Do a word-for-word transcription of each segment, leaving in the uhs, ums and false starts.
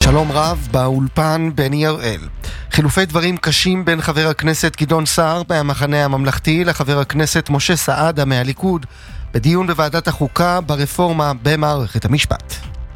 שלום רב, באולפן בני הראל. חילופי דברים קשים בין חבר הכנסת גדעון סער מהמחנה הממלכתי לחבר הכנסת משה סעדה מהליכוד בדיון בוועדת החוקה ברפורמה במערכת המשפט.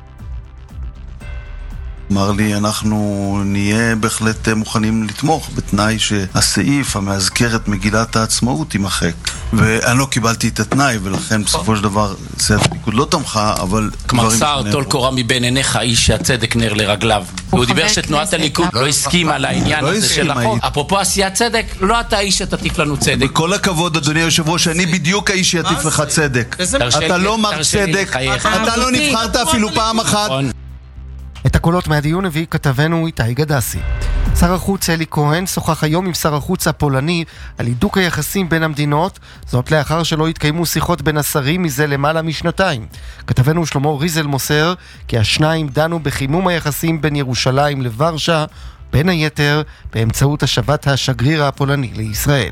אמר לי, אנחנו נהיה בהחלט מוכנים לתמוך בתנאי שהסעיף המאזכר את מגילת העצמאות יימחק. ואני לא קיבלתי את התנאי, ולכן בסופו של דבר סיעת הליכוד לא תמכה, אבל... כלומר, סער טול קורה מבין עיניך, איש שהצדק נר לרגליו. הוא דיבר שתנועת הליכוד לא הסכימה לעניין הזה של החוק. אפרופו עשיית צדק, לא אתה האיש שתטיף לנו צדק. בכל הכבוד, אדוני היושב ראש, אני בדיוק האיש שיטיף לך צדק. אתה לא מר צדק, אתה לא נבחרת אפילו פעם אחת. את הקולות מהדיון הביא כתבנו איתי גדסי. שר החוץ אלי כהן שוחח היום עם שר החוץ הפולני על הידוק היחסים בין המדינות, זאת לאחר שלא התקיימו שיחות בין השרים מזה למעלה משנתיים. כתבנו שלמה ריזל מוסר כי השניים דנו בחימום היחסים בין ירושלים לוורשה, בין היתר באמצעות השבת השגריר הפולני לישראל.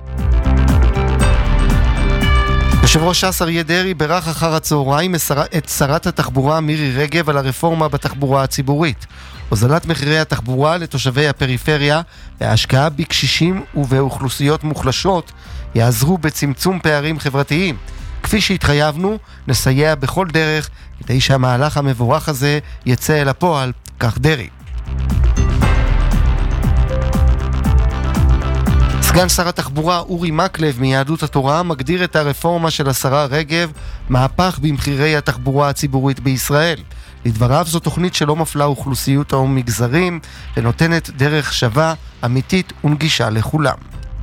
יושב ראש ש"ס אריה דרעי בירך אחר הצהריים את שרת התחבורה מירי רגב על הרפורמה בתחבורה הציבורית. הוזלת מחירי התחבורה לתושבי הפריפריה וההשקעה בקשישים ובאוכלוסיות מוחלשות יעזרו בצמצום פערים חברתיים. כפי שהתחייבנו, נסייע בכל דרך כדי שהמהלך המבורך הזה יצא אל הפועל, כך דרעי. סגן שר התחבורה אורי מקלב מיהדות התורה מגדיר את הרפורמה של השרה רגב מהפך במחירי התחבורה הציבורית בישראל. לדבריו זו תוכנית שלא מפלה אוכלוסיות או מגזרים ונותנת דרך שווה, אמיתית ונגישה לכולם.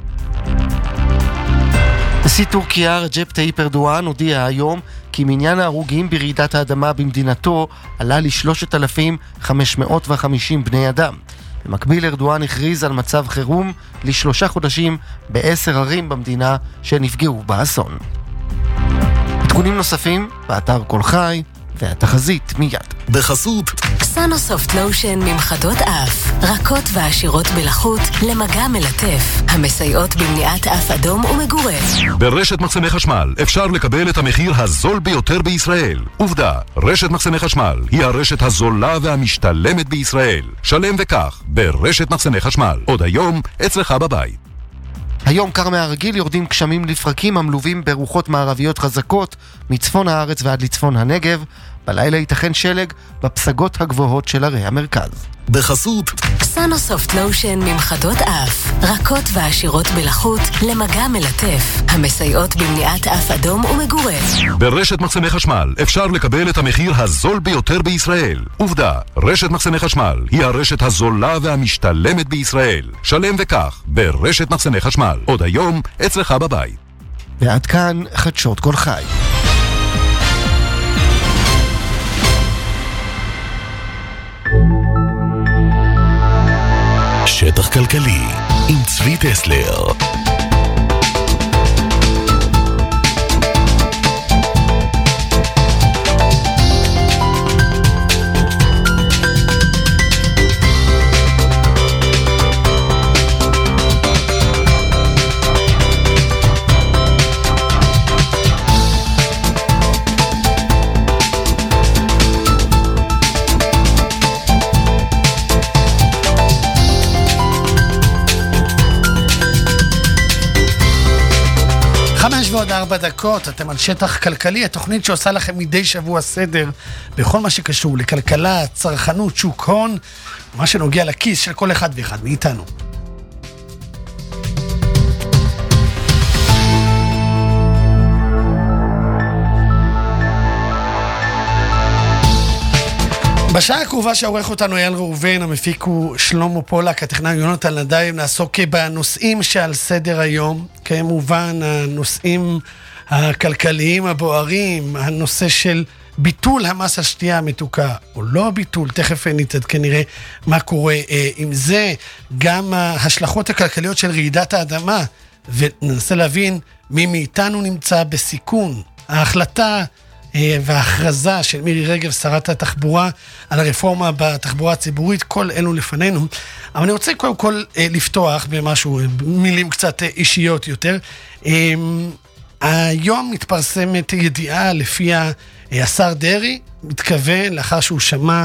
נשיא טורקיה רג'פ טאיפ ארדואן הודיע היום כי מניין ההרוגים ברעידת האדמה במדינתו עלה ל-שלושת אלפים וחמש מאות וחמישים בני אדם. במקביל ארדואן הכריז על מצב חירום לשלושה חודשים בעשר ערים במדינה שנפגעו באסון. עדכונים נוספים באתר כל חי והתחזית מיד. בחסות סנוסופט לושן ממחטות אף, רכות ועשירות בלחות למגע מלטף, המסייעות במניעת אף אדום ומגורף. ברשת מחסני חשמל אפשר לקבל את המחיר הזול ביותר בישראל. עובדה, רשת מחסני חשמל היא הרשת הזולה והמשתלמת בישראל. שלם וכך ברשת מחסני חשמל, עוד היום אצלך בבית. היום קר מהרגיל, יורדים גשמים לפרקים המלווים ברוחות מערביות חזקות מצפון הארץ ועד לצפון הנגב. בלילה ייתכן שלג בפסגות הגבוהות של ערי המרכז. בחסות סנוסופט לושן ממחטות אף, רכות ועשירות בלחות למגע מלטף, המסייעות במניעת אף אדום ומגורף. ברשת מחסני חשמל אפשר לקבל את המחיר הזול ביותר בישראל. עובדה, רשת מחסני חשמל היא הרשת הזולה והמשתלמת בישראל. שלם וכך ברשת מחסני חשמל, עוד היום אצלך בבית. ועד כאן חדשות כל חי. שטח כלכלי עם צבי טסלר. ועוד ארבע דקות, אתם על שטח כלכלי, התוכנית שעושה לכם מדי שבוע סדר בכל מה שקשור לכלכלה, צרכנות, שוק הון, מה שנוגע לכיס של כל אחד ואחד מאיתנו. בשעה הקרובה שעורך אותנו אייל ראובן, המפיק הוא שלמה פולק, הטכנאי יונתן נדאי, נעסוק בנושאים שעל סדר היום, כמובן הנושאים הכלכליים הבוערים, הנושא של ביטול המס על שתייה המתוקה, או לא ביטול, תכף נתעדכן נראה מה קורה אה, עם זה, גם ההשלכות הכלכליות של רעידת האדמה, וננסה להבין מי מאיתנו נמצא בסיכון. ההחלטה וההכרזה של מירי רגב, שרת התחבורה, על הרפורמה בתחבורה הציבורית, כל אלו לפנינו. אבל אני רוצה קודם כל לפתוח במשהו, מילים קצת אישיות יותר. היום מתפרסמת ידיעה לפיה השר דרעי מתכוון, לאחר שהוא שמע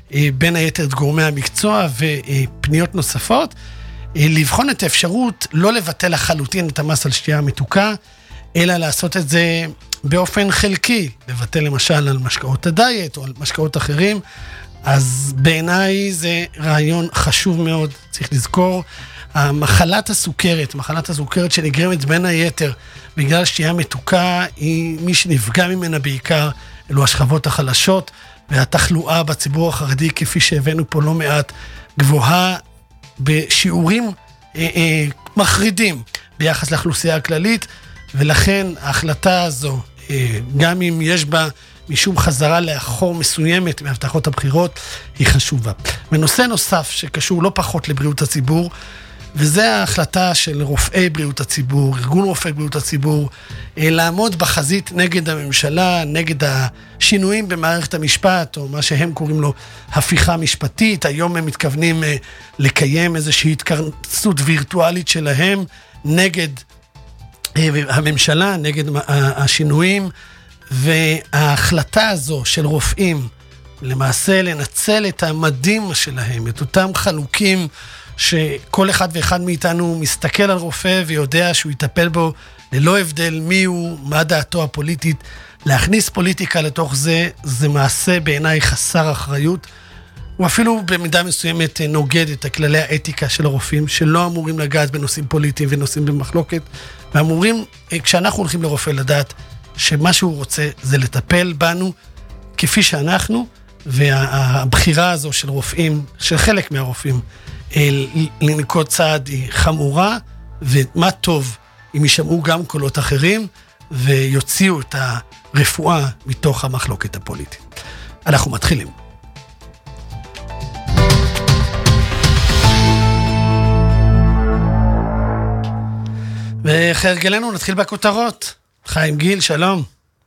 בין היתר את גורמי המקצוע ופניות נוספות, לבחון את האפשרות לא לבטל לחלוטין את המס על שתייה מתוקה, אלא לעשות את זה באופן חלקי, לבטל למשל על משקאות הדיאט או על משקאות אחרים. אז בעיניי זה רעיון חשוב מאוד, צריך לזכור, המחלת הסוכרת, מחלת הסוכרת שנגרמת בין היתר בגלל שתייה מתוקה, היא מי שנפגע ממנה בעיקר, אלו השכבות החלשות, והתחלואה בציבור החרדי, כפי שהבאנו פה לא מעט, גבוהה בשיעורים אה, אה, מחרידים ביחס לאוכלוסייה הכללית, ולכן ההחלטה הזו, אה, גם אם יש בה משום חזרה לאחור מסוימת מהבטחות הבחירות, היא חשובה. ונושא נוסף שקשור לא פחות לבריאות הציבור, וזה ההחלטה של רופאי בריאות הציבור, ארגון רופאי בריאות הציבור, לעמוד בחזית נגד הממשלה, נגד השינויים במערכת המשפט, או מה שהם קוראים לו הפיכה משפטית. היום הם מתכוונים לקיים איזושהי התכנסות וירטואלית שלהם נגד הממשלה, נגד השינויים, וההחלטה הזו של רופאים, למעשה לנצל את המדים שלהם, את אותם חלוקים שכל אחד ואחד מאיתנו מסתכל על רופא ויודע שהוא יטפל בו ללא הבדל מי הוא, מה דעתו הפוליטית. להכניס פוליטיקה לתוך זה, זה מעשה בעיניי חסר אחריות. הוא אפילו במידה מסוימת נוגד את הכללי האתיקה של הרופאים, שלא אמורים לגעת בנושאים פוליטיים ונושאים במחלוקת, ואמורים, כשאנחנו הולכים לרופא, לדעת שמה שהוא רוצה זה לטפל בנו כפי שאנחנו, והבחירה הזו של רופאים, של חלק מהרופאים, לנקוט צעד היא חמורה, ומה טוב אם ישמעו גם קולות אחרים ויוציאו את הרפואה מתוך המחלוקת הפוליטית. אנחנו מתחילים. וכהרגלנו נתחיל בכותרות. חיים גיל, שלום.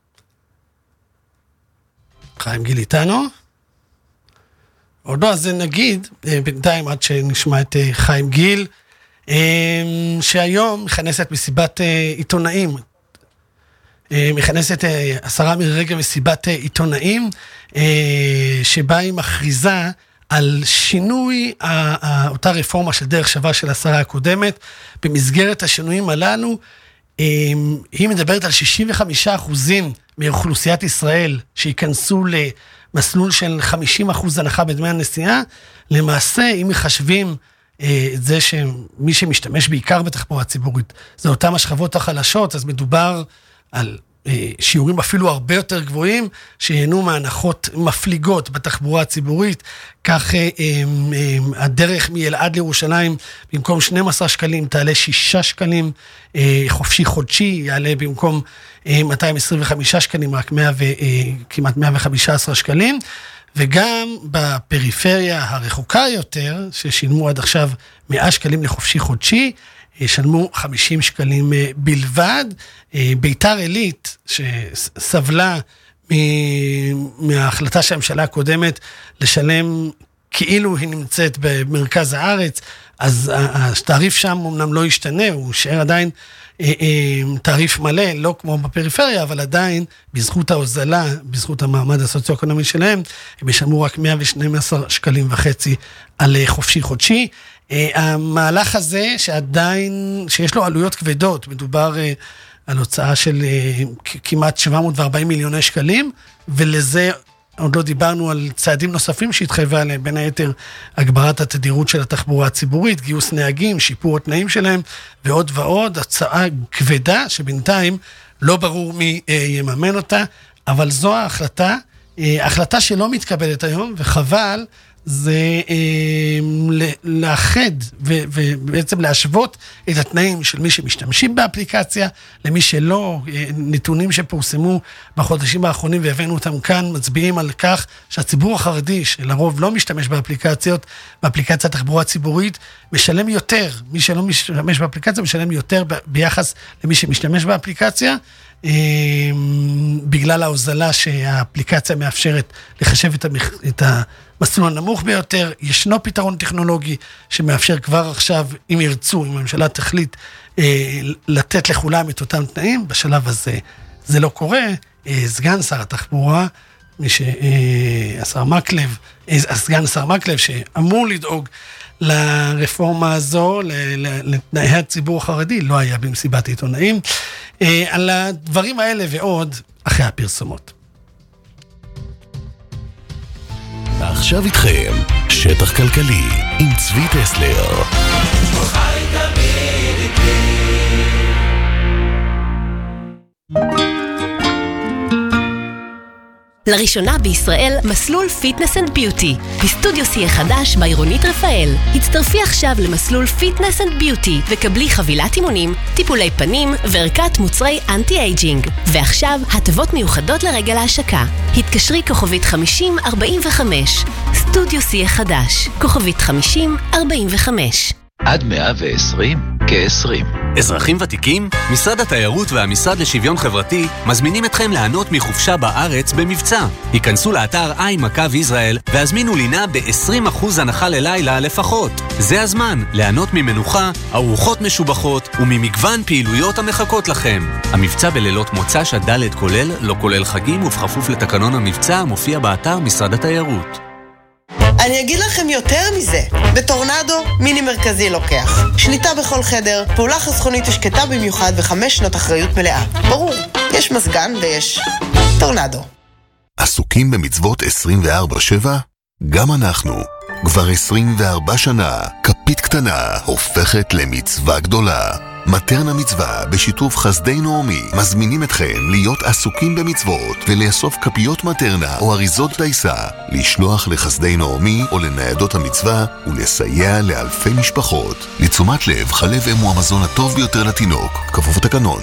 חיים גיל איתנו? עוד לא, אז נגיד, בינתיים עד שנשמע את חיים גיל, שהיום מכנסת מסיבת עיתונאים, מכנסת השרה מירי רגב מסיבת עיתונאים, שבה היא מכריזה על שינוי אותה רפורמה של דרך שווה של השרה הקודמת. במסגרת השינויים הללו, היא מדברת על שישים וחמישה אחוזים מאוכלוסיית ישראל שיכנסו למסלול של חמישים אחוז הנחה בדמי הנסיעה. למעשה, אם מחשבים את זה שמי שמשתמש בעיקר בתחבורה ציבורית, זה אותם השכבות החלשות, אז מדובר על שיעורים אפילו הרבה יותר גבוהים, שיהנו מהנחות מפליגות בתחבורה הציבורית. כך הדרך מאלעד לירושלים, במקום שנים עשר שקלים, תעלה שישה שקלים, חופשי חודשי, יעלה במקום מאתיים עשרים וחמישה שקלים, רק מאה ו, כמעט מאה וחמישה עשר שקלים, וגם בפריפריה הרחוקה יותר, ששילמו עד עכשיו מאה שקלים לחופשי חודשי, ישלמו חמישים שקלים בלבד. ביתר עילית, שסבלה מההחלטה של הממשלה הקודמת לשלם כאילו היא נמצאת במרכז הארץ, אז התעריף שם אומנם לא ישתנה, הוא שער עדיין תעריף מלא, לא כמו בפריפריה, אבל עדיין בזכות ההוזלה, בזכות המעמד הסוציו-אקונומי שלהם, הם ישלמו רק מאה ושנים עשר שקלים וחצי על חופשי חודשי. המהלך הזה שעדיין, שיש לו עלויות כבדות, מדובר על הוצאה של כמעט שבע מאות וארבעים מיליוני שקלים, ולזה עוד לא דיברנו על צעדים נוספים שהתחייבה עליהם, בין היתר הגברת התדירות של התחבורה הציבורית, גיוס נהגים, שיפור התנאים שלהם, ועוד ועוד, הצעה כבדה שבינתיים לא ברור מי יממן אותה, אבל זו ההחלטה, החלטה שלא מתקבלת היום, וחבל, זה אה, לאחד ו- ובעצם להשוות את התנאים של מי שמשתמשים באפליקציה למי שלא. נתונים שפורסמו בחודשים האחרונים והבאנו אותם כאן מצביעים על כך שהציבור החרדי שלרוב לא משתמש באפליקציות, באפליקציה תחבורה ציבורית, משלם יותר. מי שלא משתמש באפליקציה משלם יותר ב- ביחס למי שמשתמש באפליקציה, אה, בגלל ההוזלה שהאפליקציה מאפשרת לחשב את, המח... את המסלול הנמוך ביותר. ישנו פתרון טכנולוגי שמאפשר כבר עכשיו, אם ירצו, אם הממשלה תחליט אה, לתת לכולם את אותם תנאים. בשלב הזה זה לא קורה. אה, סגן שר התחבורה, מי שהשר מקלב, הסגן שר מקלב, שאמור לדאוג לרפורמה הזו, לתנאי הציבור החרדי, לא היה במסיבת עיתונאים. על הדברים האלה ועוד, אחרי הפרסומות. עכשיו איתכם, שטח כלכלי, עם צבי טסלר. לראשונה בישראל, מסלול פיטנס אנד ביוטי. בסטודיו סי החדש בעירונית רפאל. הצטרפי עכשיו למסלול פיטנס אנד ביוטי וקבלי חבילת אימונים, טיפולי פנים וערכת מוצרי אנטי-אייג'ינג. ועכשיו, הטבות מיוחדות לרגל ההשקה. התקשרי כוכבית חמישים ארבעים וחמש. סטודיו סי החדש. כוכבית חמישים ארבעים וחמש. עד מאה ועשרים כ-עשרים. אזרחים ותיקים, משרד התיירות והמשרד לשוויון חברתי מזמינים אתכם ליהנות מחופשה בארץ במבצע. היכנסו לאתר איי מקף ישראל והזמינו לינה ב-עשרים אחוז הנחה ללילה לפחות. זה הזמן ליהנות ממנוחה, ארוחות משובחות וממגוון פעילויות המחכות לכם. המבצע בלילות מוצ"ש עד ד' כולל, לא כולל חגים ובכפוף לתקנון המבצע המופיע באתר משרד התיירות. אני אגיד לכם יותר מזה. בטורנדו, מיני מרכזי לוקח. שליטה בכל חדר, פעולה חסכונית ושקטה במיוחד וחמש שנות אחריות מלאה. ברור, יש מזגן ויש טורנדו. עסוקים במצוות עשרים וארבע שבע? גם אנחנו. כבר עשרים וארבע שנה, כפית קטנה הופכת למצווה גדולה. מטרנה מצווה בשיתוף חסדי נעמי מזמינים אתכם להיות עסוקים במצוות ולאסוף כפיות מטרנה או אריזות דייסה, לשלוח לחסדי נעמי או לניידות המצווה ולסייע לאלפי משפחות. לתשומת לב, חלב אם הוא המזון הטוב ביותר לתינוק, כפוף התקנון.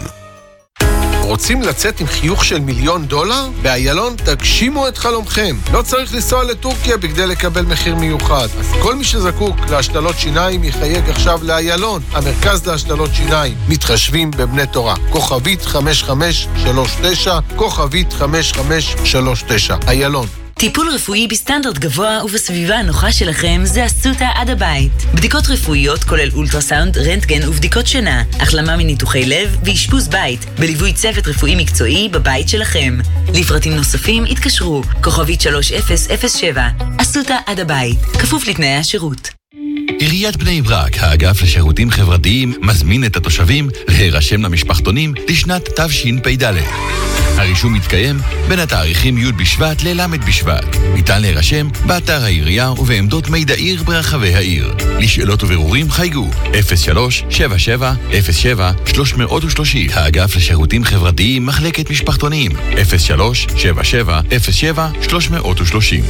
רוצים לצאת עם חיוך של מיליון דולר? באיילון תגשימו את חלומכם. לא צריך לנסוע לטורקיה בכדי לקבל מחיר מיוחד. אז כל מי שזקוק להשתלות שיניים יחייג עכשיו לאיילון, המרכז להשתלות שיניים. מתחשבים בבני תורה. כוכבית חמש חמש שלוש תשע, כוכבית חמש חמש שלוש תשע. איילון. טיפול רפואי בסטנדרט גבוה ובסביבה הנוחה שלכם זה אסותא עד הבית. בדיקות רפואיות כולל אולטרסאונד, רנטגן ובדיקות שינה, החלמה מניתוחי לב ואשפוז בית, בליווי צוות רפואי מקצועי בבית שלכם. לפרטים נוספים התקשרו, כוכבית שלוש אפס אפס שבע. אסותא עד הבית, כפוף לתנאי השירות. עיריית בני ברק, האגף לשירותים חברתיים, מזמין את התושבים להירשם למשפחתונים לשנת תשפ"ד. הרישום מתקיים בין התאריכים י' בשבט לל' בשבט. ניתן להירשם באתר העירייה ובעמדות מידע עיר ברחבי העיר. לשאלות ובירורים חייגו אפס שלוש שבע שבע אפס שבע שלוש שלוש שלוש. האגף לשירותים חברתיים, מחלקת משפחתונים אפס שלוש שבע שבע אפס שבע שלוש שלוש שלוש.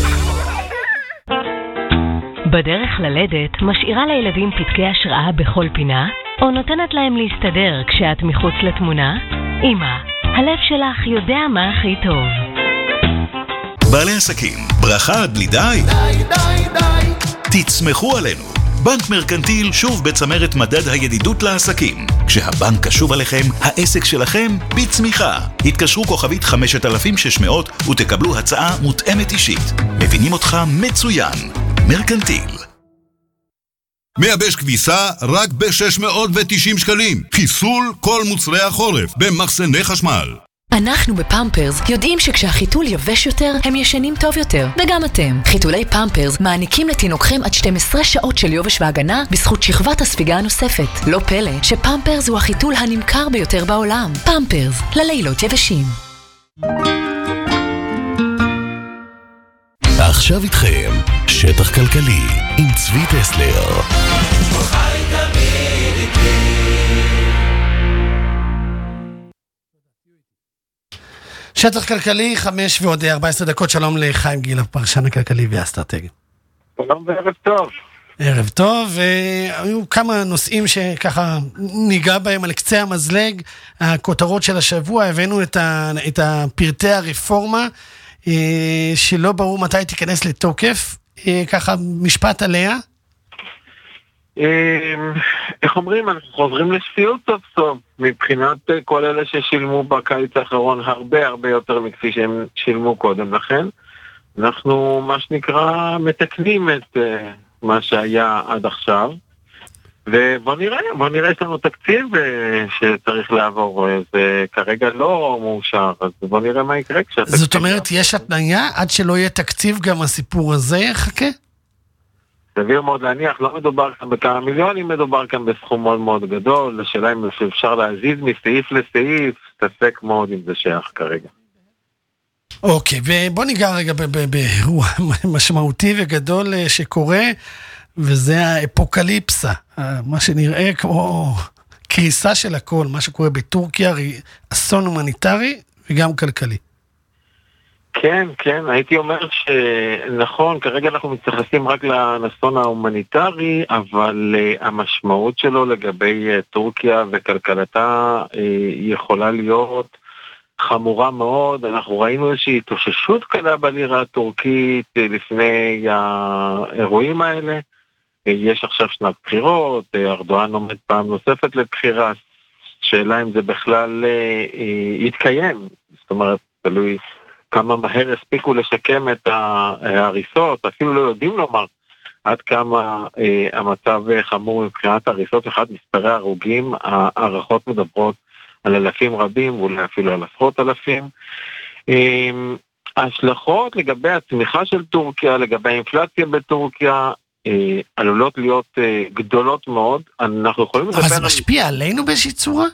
בדרך ללדת משאירה לילדים פתקי השראה בכל פינה, או נותנת להם להסתדר כשאת מחוץ לתמונה? אמא, הלב שלך יודע מה הכי טוב. בעלי עסקים, ברכה עד בלי די? די, די, די. תצמחו עלינו. בנק מרקנטיל שוב בצמרת מדד הידידות לעסקים. כשהבנק קשוב עליכם, העסק שלכם בצמיחה. התקשרו כוכבית חמשת אלפים ושש מאות ותקבלו הצעה מותאמת אישית. מבינים אותך מצוין. מרקנטיל. מייבש כביסה רק ב-שש מאות ותשעים שקלים. חיסול כל מוצרי החורף במחסני חשמל. אנחנו בפמפרס יודעים שכשהחיתול יבש יותר, הם ישנים טוב יותר. וגם אתם. חיתולי פמפרס מעניקים לתינוקכם עד שתים עשרה שעות של יובש והגנה בזכות שכבת הספיגה הנוספת. לא פלא שפמפרס הוא החיתול הנמכר ביותר בעולם. פמפרס, ללילות יבשים. עכשיו איתכם, שטח כלכלי עם צבי טסלר. שטח כלכלי, חמש ועוד ארבע עשרה דקות. שלום לחיים גיל, הפרשן הכלכלי והאסטרטגי. שלום וערב טוב. ערב טוב, והיו כמה נושאים שככה ניגע בהם על קצה המזלג. הכותרות של השבוע, הבאנו את, ה, את הפרטי הרפורמה, שלא ברור מתי תיכנס לתוקף. ככה משפט עליה. איך אומרים, אנחנו חוזרים לשפיות סוף סוף, מבחינת כל אלה ששילמו בקיץ האחרון הרבה הרבה יותר מכפי שהם שילמו קודם לכן. אנחנו מה שנקרא מתקנים את מה שהיה עד עכשיו. ובוא נראה, בוא נראה, יש לנו תקציב שצריך לעבור, זה כרגע לא מאושר, אז בוא נראה מה יקרה כשהתקציב... זאת אומרת, יש התניה, עד שלא יהיה תקציב גם הסיפור הזה יחכה? סביר מאוד להניח, לא מדובר כאן בכמה מיליונים, מדובר כאן בסכום מאוד מאוד גדול, השאלה אם אפשר להזיז מסעיף לסעיף, תסק מאוד אם זה שייך כרגע. אוקיי, ובוא ניגע רגע באירוע משמעותי וגדול שקורה, וזה האפוקליפסה, מה שנראה כמו קריסה של הכל, מה שקורה בטורקיה, אסון הומניטרי וגם כלכלי. כן, כן, הייתי אומר שנכון, כרגע אנחנו מתייחסים רק לאסון ההומניטרי, אבל uh, המשמעות שלו לגבי uh, טורקיה וכלכלתה uh, יכולה להיות חמורה מאוד. אנחנו ראינו איזושהי התאוששות קלה בלירה הטורקית uh, לפני האירועים האלה. Uh, יש עכשיו שנת בחירות, uh, ארדואן עומד פעם נוספת לבחירה, שאלה אם זה בכלל uh, uh, יתקיים, זאת אומרת, תלוי כמה מהר הספיקו לשקם את ההריסות, אפילו לא יודעים לומר עד כמה אה, המצב חמור מבחינת ההריסות, אחד מספרי הרוגים, הערכות מדברות על אלפים רבים, ואולי אפילו על עשרות אלפים. אה, ההשלכות לגבי הצמיחה של טורקיה, לגבי האינפלציה בטורקיה, אה, עלולות להיות אה, גדולות מאוד. אנחנו יכולים לדבר... אבל זה משפיע עלינו באיזושהי צורה?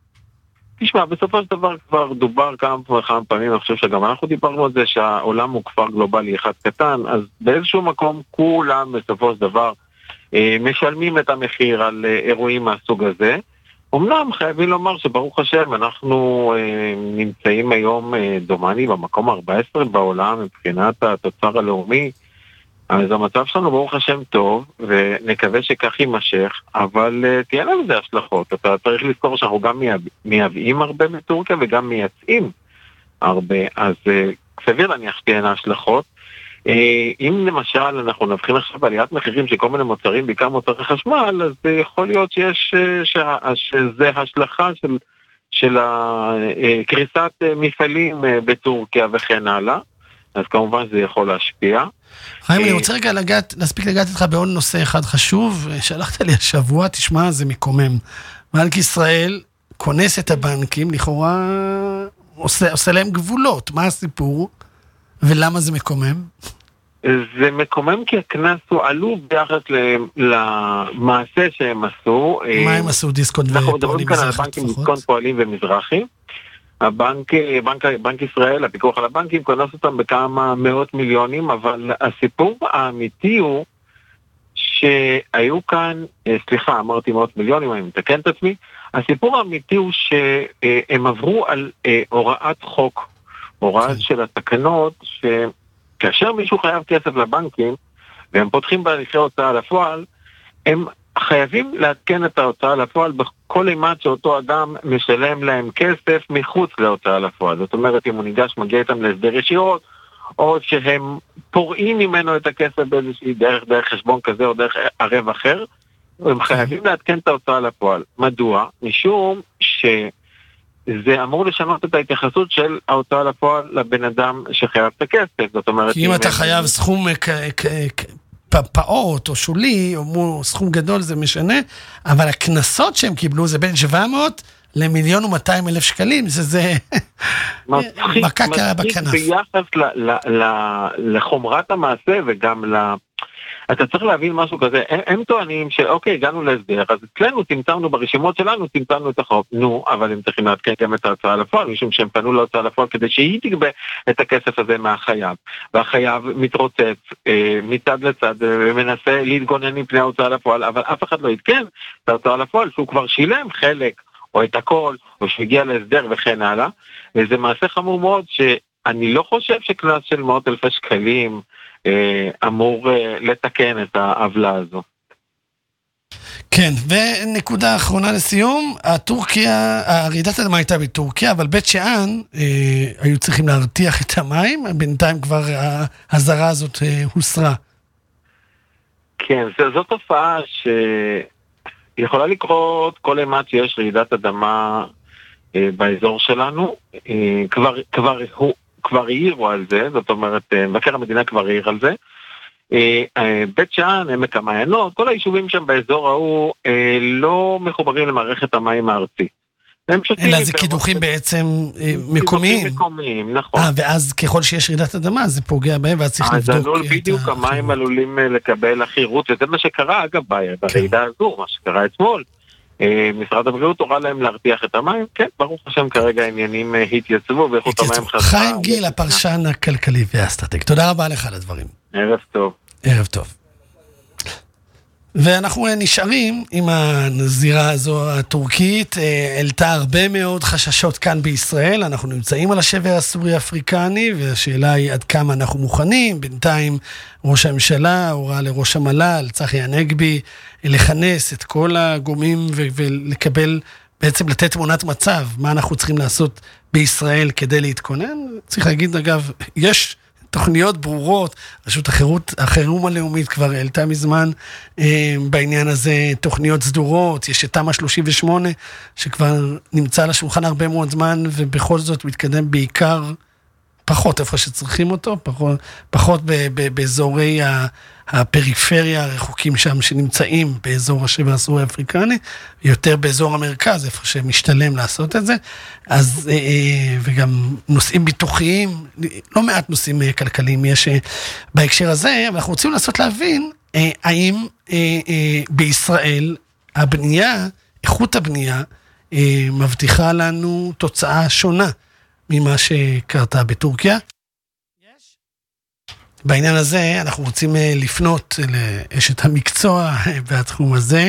תשמע, בסופו של דבר כבר דובר כמה וכמה פעמים, אני חושב שגם אנחנו דיברנו על זה שהעולם הוא כפר גלובלי אחד קטן, אז באיזשהו מקום כולם בסופו של דבר אה, משלמים את המחיר על אה, אירועים מהסוג הזה. אמנם חייבים לומר שברוך השם אנחנו אה, נמצאים היום אה, דומני במקום ארבע עשרה בעולם מבחינת התוצר הלאומי, אז המצב שלנו ברוך השם טוב, ונקווה שכך יימשך, אבל uh, תהיה לנו זה השלכות. אתה צריך לזכור שאנחנו גם מייבאים הרבה מטורקיה, וגם מייצאים הרבה, אז uh, סביר להניח שתהיינה השלכות. Uh, אם למשל אנחנו נבחין עכשיו בעליית מחירים של כל מיני מוצרים, בעיקר מוצרי חשמל, אז uh, יכול להיות שיש, uh, שה, שזה השלכה של, של uh, קריסת uh, מפעלים uh, בטורקיה וכן הלאה, אז כמובן זה יכול להשפיע. חיים, אני רוצה רגע לגעת, להספיק לגעת איתך בעוד נושא אחד חשוב, שלחת לי השבוע, תשמע, זה מקומם. בנק ישראל כונס את הבנקים, לכאורה עושה, עושה להם גבולות. מה הסיפור? ולמה זה מקומם? זה מקומם כי הכנס הוא עלו ביחס למעשה שהם עשו. מה הם עשו? דיסקונט ופועלים מזרחי? אנחנו מדברים כאן על הבנקים דיסקונט פועלים ומזרחי. הבנק, בנק, בנק ישראל, הפיקוח על הבנקים, כונס אותם בכמה מאות מיליונים, אבל הסיפור האמיתי הוא שהיו כאן, סליחה, אמרתי מאות מיליונים, אני מתקן את עצמי, הסיפור האמיתי הוא שהם עברו על הוראת חוק, הוראת של התקנות, שכאשר מישהו חייב כסף לבנקים, והם פותחים בהליכי הוצאה לפועל, הם חייבים להתקן את ההוצאה לפועל בכל אימת שאותו אדם משלם להם כסף מחוץ להוצאה לפועל. זאת אומרת, אם הוא ניגש, מגיע איתם להסדר ישירות, או שהם פורעים ממנו את הכסף באיזושהי דרך, דרך חשבון כזה או דרך ערב אחר, הם חייבים להתקן את ההוצאה לפועל. מדוע? משום שזה אמור לשנות את ההתייחסות של ההוצאה לפועל לבן אדם שחייב את הכסף. זאת אומרת... כי אם אתה חייב סכום... פעוט או שולי, או סכום גדול, זה משנה, אבל הכנסות שהם קיבלו זה בין שבע מאות למיליון ומאתיים אלף שקלים, זה זה מכה בכנף. ביחס לחומרת המעשה וגם ל... אתה צריך להבין משהו כזה, הם, הם טוענים שאוקיי, הגענו להסדר, אז אצלנו צמצמנו ברשימות שלנו, צמצמנו את החוק, נו, אבל הם צריכים להתקן גם את ההוצאה לפועל, משום שהם פנו להוצאה לפועל כדי שהיא תגבה את הכסף הזה מהחייב, והחייב מתרוצץ אה, מצד לצד ומנסה להתגונן מפני ההוצאה לפועל, אבל אף אחד לא יתקן את ההוצאה לפועל, שהוא כבר שילם חלק, או את הכל, או שהגיע להסדר וכן הלאה, וזה מעשה חמור מאוד שאני לא חושב שקנס של מאות אלפי שקלים, אמור לתקן את העוולה הזו. כן, ונקודה אחרונה לסיום, הטורקיה, הרעידת האדמה הייתה בטורקיה, אבל בית שאן אה, היו צריכים להרתיח את המים, בינתיים כבר ההזרה הזאת אה, הוסרה. כן, זו תופעה שיכולה לקרות כל אימת שיש רעידת אדמה אה, באזור שלנו, אה, כבר, כבר הוא כבר העירו על זה, זאת אומרת, מבקר המדינה כבר העיר על זה. בית שאן, עמק המעיינות, כל היישובים שם באזור ההוא לא מחוברים למערכת המים הארצית. אלא זה קידוחים בעצם מקומיים. קידוחים מקומיים, נכון. אה, ואז ככל שיש רעידת אדמה, זה פוגע בהם, ואז צריך לבדוק. אז עלול בדיוק, המים עלולים לקבל החירות, וזה מה שקרה, אגב, ברעידה הזו, מה שקרה אתמול. משרד הבריאות הורה להם להרתיח את המים, כן, ברוך השם כרגע העניינים התייצבו, ואיכות המים חזרה. חיים גיל, הפרשן הכלכלי והאסטרטג. תודה רבה לך על הדברים. ערב טוב. ערב טוב. ואנחנו נשארים עם הזירה הזו הטורקית, העלתה הרבה מאוד חששות כאן בישראל, אנחנו נמצאים על השבר הסורי-אפריקני, והשאלה היא עד כמה אנחנו מוכנים. בינתיים ראש הממשלה הורה לראש המל"ל, צחי הנגבי, לכנס את כל הגורמים ולקבל, בעצם לתת תמונת מצב, מה אנחנו צריכים לעשות בישראל כדי להתכונן. צריך להגיד אגב, יש תוכניות ברורות, רשות החירות, החירום הלאומית כבר העלתה מזמן אה, בעניין הזה, תוכניות סדורות, יש את תמ"א שלושים ושמונה, שכבר נמצא על השולחן הרבה מאוד זמן, ובכל זאת מתקדם בעיקר, פחות איפה שצריכים אותו, פחות, פחות ב, ב, באזורי הפריפריה הרחוקים שם, שנמצאים באזור השבר הסורי-אפריקני, יותר באזור המרכז, איפה שמשתלם לעשות את זה, אז, וגם נושאים ביטוחיים, לא מעט נושאים כלכליים יש בהקשר הזה, אבל אנחנו רוצים לעשות להבין, האם בישראל הבנייה, איכות הבנייה, מבטיחה לנו תוצאה שונה, ממה שקרתה בטורקיה. בעניין הזה אנחנו רוצים לפנות לאשת המקצוע בתחום הזה.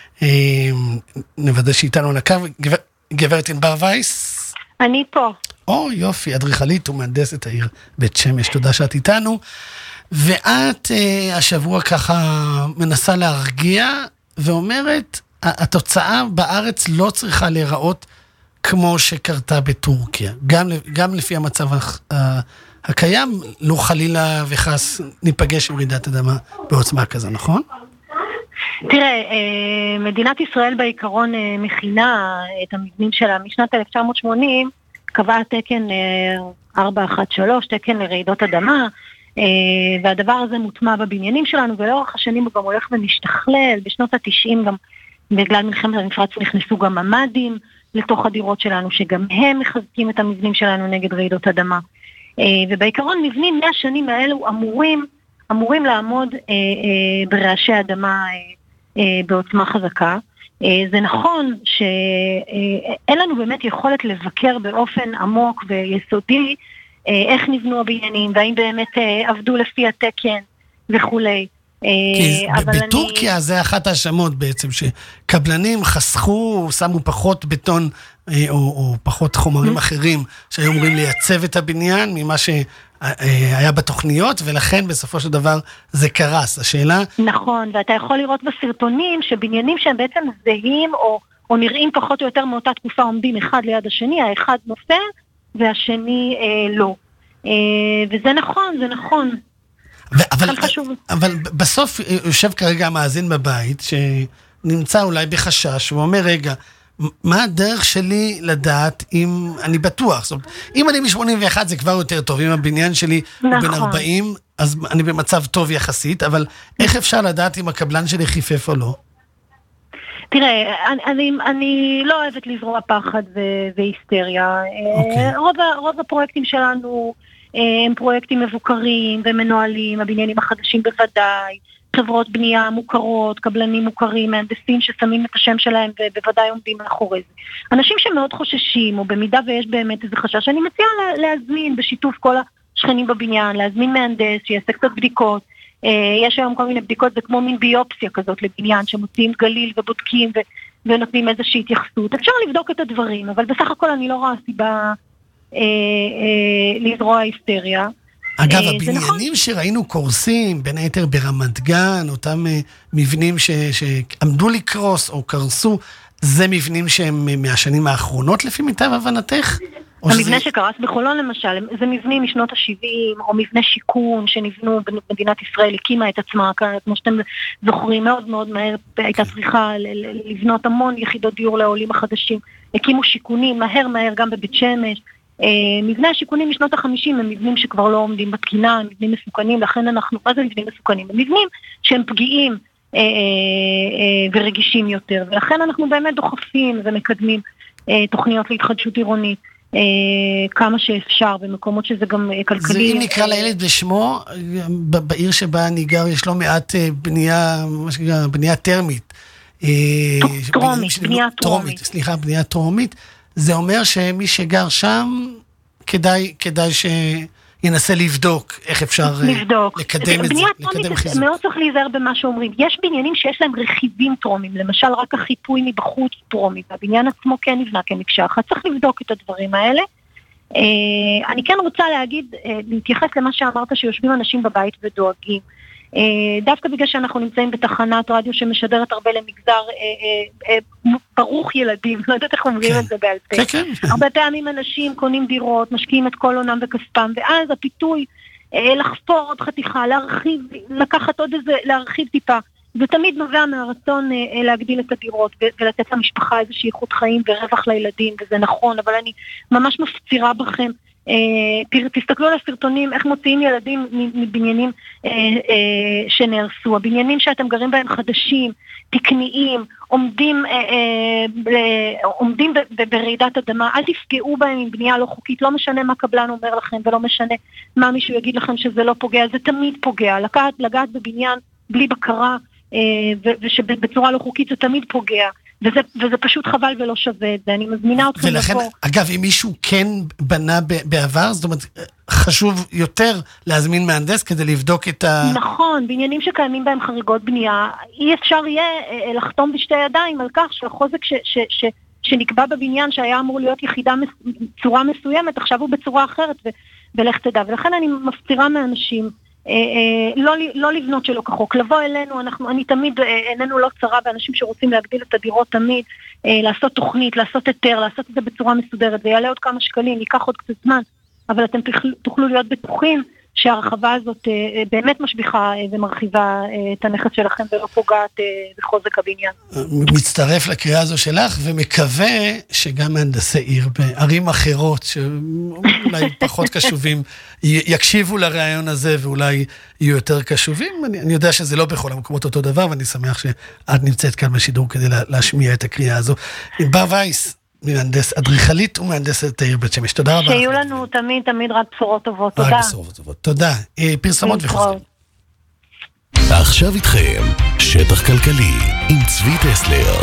נוודא שאיתנו על הקו. גברת ענבר וייס. אני פה. או יופי, אדריכלית ומהנדסת העיר בית שמש. תודה שאת איתנו. ואת השבוע ככה מנסה להרגיע ואומרת, התוצאה בארץ לא צריכה להיראות כמו שקרתה בטורקיה. גם, גם לפי המצב הקיים, לא חלילה וחס ניפגש עם רעידת אדמה בעוצמה כזה, נכון? תראה, מדינת ישראל בעיקרון מכינה את המבנים שלה משנת אלף תשע מאות שמונים, קבעה תקן ארבע אחת שלוש, תקן לרעידות אדמה, והדבר הזה מוטמע בבניינים שלנו, ולאורך השנים הוא גם הולך ומשתכלל. בשנות ה-תשעים גם בגלל מלחמת המפרץ נכנסו גם ממ"דים לתוך הדירות שלנו, שגם הם מחזקים את המבנים שלנו נגד רעידות אדמה. ובעיקרון מבנים מאה שנים האלו אמורים, אמורים לעמוד ברעשי אדמה בעוצמה חזקה. זה נכון שאין לנו באמת יכולת לבקר באופן עמוק ויסודי איך נבנו הבניינים, והאם באמת עבדו לפי התקן וכולי. כי בטורקיה זה אחת האשמות בעצם, שקבלנים חסכו, שמו פחות בטון או, או פחות חומרים אחרים שהיו אמורים לייצב את הבניין ממה שהיה בתוכניות, ולכן בסופו של דבר זה קרס. השאלה... נכון, ואתה יכול לראות בסרטונים שבניינים שהם בעצם זהים או, או נראים פחות או יותר מאותה תקופה עומדים אחד ליד השני, האחד נופל והשני אה, לא. אה, וזה נכון, זה נכון. אבל, אבל בסוף יושב כרגע המאזין בבית שנמצא אולי בחשש ואומר רגע, מה הדרך שלי לדעת אם אני בטוח? זאת אומרת, אם אני ב-שמונים ואחת זה כבר יותר טוב, אם הבניין שלי נכון. הוא בין ארבעים, אז אני במצב טוב יחסית, אבל איך אפשר לדעת אם הקבלן שלי חיפף או לא? תראה, אני, אני, אני לא אוהבת לזרוע פחד ו- והיסטריה. Okay. רוב, רוב הפרויקטים שלנו הם פרויקטים מבוקרים ומנוהלים, הבניינים החדשים בוודאי, חברות בנייה מוכרות, קבלנים מוכרים, מהנדסים ששמים את השם שלהם ובוודאי עומדים מאחורי זה. אנשים שמאוד חוששים, או במידה ויש באמת איזה חשש, אני מציעה להזמין בשיתוף כל השכנים בבניין, להזמין מהנדס, שיעשה קצת בדיקות. יש היום כל מיני בדיקות, זה כמו מין ביופסיה כזאת לבניין, שמוצאים גליל ובודקים ו- ונותנים איזושהי התייחסות. אפשר לבדוק את הדברים, אבל בסך הכל אני לא רואה סיבה אה, אה, לזרוע היסטריה. אגב, הבניינים שראינו קורסים, בין היתר ברמת גן, אותם מבנים ש, שעמדו לקרוס או קרסו, זה מבנים שהם מהשנים האחרונות לפי מיטב הבנתך? המבנה שזה... שקרס בחולון למשל, זה מבנים משנות ה-שבעים, או מבנה שיקון שנבנו במדינת ישראל, הקימה את עצמה, כמו שאתם זוכרים, מאוד מאוד מהר הייתה צריכה לבנות המון יחידות דיור לעולים החדשים, הקימו שיקונים מהר מהר גם בבית שמש, מבני השיכונים משנות החמישים הם מבנים שכבר לא עומדים בתקינה, הם מבנים מסוכנים, לכן אנחנו, מה זה מבנים מסוכנים? הם מבנים שהם פגיעים ורגישים יותר, ולכן אנחנו באמת דוחפים ומקדמים תוכניות להתחדשות עירונית כמה שאפשר, במקומות שזה גם כלכלי. זה אם נקרא לילד בשמו, בעיר שבה אני גר יש לא מעט בנייה, מה שנקרא, בנייה טרמית. טרומית, בנייה טרומית. סליחה, בנייה טרומית. זה אומר שמי שגר שם, כדאי, כדאי שינסה לבדוק איך אפשר לבדוק. לקדם את זה, לקדם חיזוק. מאוד צריך להיזהר במה שאומרים. יש בניינים שיש להם רכיבים טרומים, למשל רק החיפוי מבחוץ טרומי, והבניין עצמו כן נבנה כמקשה אחת. צריך לבדוק את הדברים האלה. אני כן רוצה להגיד, להתייחס למה שאמרת שיושבים אנשים בבית ודואגים. דווקא בגלל שאנחנו נמצאים בתחנת רדיו שמשדרת הרבה למגזר ברוך ילדים, לא יודעת איך אומרים את זה בעל פה. הרבה פעמים אנשים קונים דירות, משקיעים את כל עונם וכספם, ואז הפיתוי לחפור עוד חתיכה, להרחיב, לקחת עוד איזה, להרחיב טיפה, ותמיד נובע מהרצון להגדיל את הדירות ולתת למשפחה איזושהי איכות חיים ורווח לילדים, וזה נכון, אבל אני ממש מפצירה בכם, תסתכלו על הסרטונים איך מוציאים ילדים מבניינים שנהרסו. הבניינים שאתם גרים בהם חדשים, תקניים, עומדים עומדים ברעידת אדמה, אל תפגעו בהם עם בנייה לא חוקית, לא משנה מה קבלן אומר לכם ולא משנה מה מישהו יגיד לכם שזה לא פוגע, זה תמיד פוגע. לגעת בבניין בלי בקרה ושבצורה לא חוקית זה תמיד פוגע. וזה, וזה פשוט חבל ולא שווה, ואני מזמינה אתכם ולכן, לבוא. אגב, אם מישהו כן בנה בעבר, זאת אומרת, חשוב יותר להזמין מהנדס כדי לבדוק את ה... נכון, בעניינים שקיימים בהם חריגות בנייה, אי אפשר יהיה לחתום בשתי ידיים על כך שהחוזק ש, ש, ש, שנקבע בבניין שהיה אמור להיות יחידה בצורה מסוימת, עכשיו הוא בצורה אחרת, ו, ולך תדע. ולכן אני מפצירה מאנשים, לא, לא לבנות שלא כחוק, לבוא אלינו, אנחנו, אני תמיד, איננו לא צרה באנשים שרוצים להגדיל את הדירות תמיד, לעשות תוכנית, לעשות היתר, לעשות את זה בצורה מסודרת, זה יעלה עוד כמה שקלים, ייקח עוד קצת זמן, אבל אתם תוכלו להיות בטוחים שהרחבה הזאת באמת משביחה ומרחיבה את הנכס שלכם ולא פוגעת בחוזק הבניין. מצטרף לקריאה הזו שלך ומקווה שגם מהנדסי עיר בערים אחרות שאולי פחות קשובים יקשיבו לרעיון הזה ואולי יהיו יותר קשובים. אני, אני יודע שזה לא בכל המקומות אותו דבר ואני שמח שאת נמצאת כאן בשידור כדי להשמיע את הקריאה הזו. ענבר וייס, מהנדס אדריכלית ומהנדסת העיר בית שמש. תודה רבה. שיהיו לנו תמיד, תמיד רק בשורות טובות. תודה. רק בשורות טובות. תודה. פרסומות וחוזרים. עכשיו איתכם, שטח כלכלי עם צבי טסלר.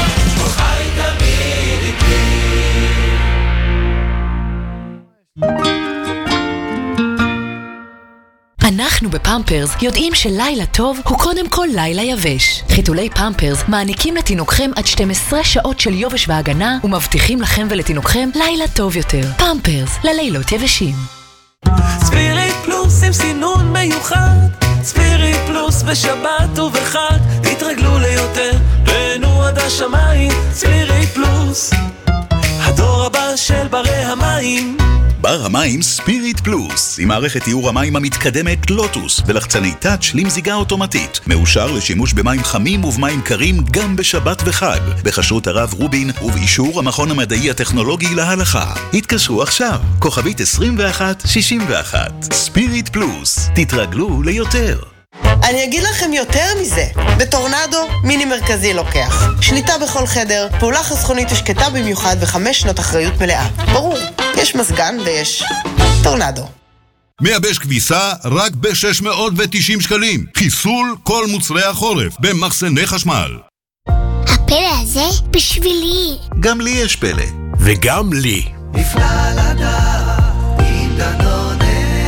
אנחנו בפמפרס יודעים שלילה טוב הוא קודם כל לילה יבש. חיתולי פמפרס מעניקים לתינוקכם עד שתים עשרה שעות של יובש והגנה ומבטיחים לכם ולתינוקכם לילה טוב יותר. פמפרס, ללילות יבשים. ספיריט פלוס עם סינון מיוחד, ספיריט פלוס בשבת ובחג, תתרגלו ליותר, תהנו עד השמיים. ספיריט פלוס, הדור הבא של ברי המים. בר המים ספיריט פלוס, עם מערכת תיאור המים המתקדמת לוטוס ולחצני טאץ' למזיגה אוטומטית, מאושר לשימוש במים חמים ובמים קרים גם בשבת וחג, בחשרות הרב רובין ובאישור המכון המדעי הטכנולוגי להלכה. התקשרו עכשיו, כוכבית עשרים ואחת שישים ואחת. ספיריט פלוס, תתרגלו ליותר. אני אגיד לכם יותר מזה, בטורנדו מיני מרכזי לוקח שליטה בכל חדר, פעולה חסכונית ושקטה במיוחד וחמש שנות אחריות מלאה. ברור, יש מזגן ויש טורנדו. מייבש כביסה רק ב-שש מאות ותשעים שקלים. חיסול כל מוצרי החורף במחסני חשמל. הפלא הזה בשבילי. גם לי יש פלא. וגם לי. נפלא לדעת עם דנונה.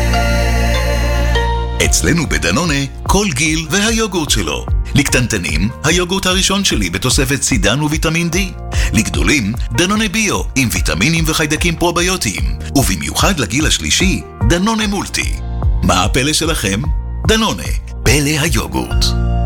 אצלנו בדנונה כל גיל והיוגורט שלו. לקטנטנים, היוגורט הראשון שלי בתוספת סידן וויטמין D. לגדולים, דנונה ביו עם ויטמינים וחיידקים פרוביוטיים. ובמיוחד לגיל השלישי, דנונה מולטי. מה הפלא שלכם? דנונה, פלא היוגורט.